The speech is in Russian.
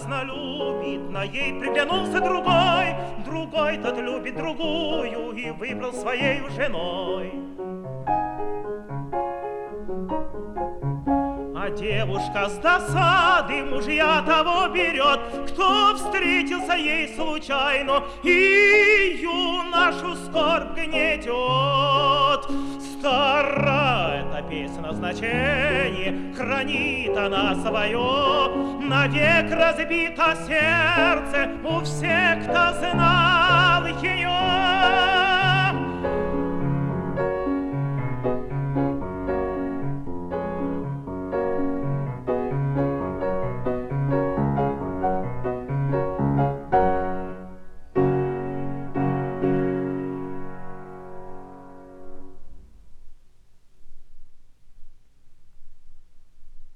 праздно любит, на ей приглянулся другой, другой тот любит другую и выбрал своей женой. А девушка с досады мужья того берет, кто встретился ей случайно и юношу скорбь гнетет. Старая эта песня значение, хранит она свое, навек разбито сердце у всех, кто знал ее.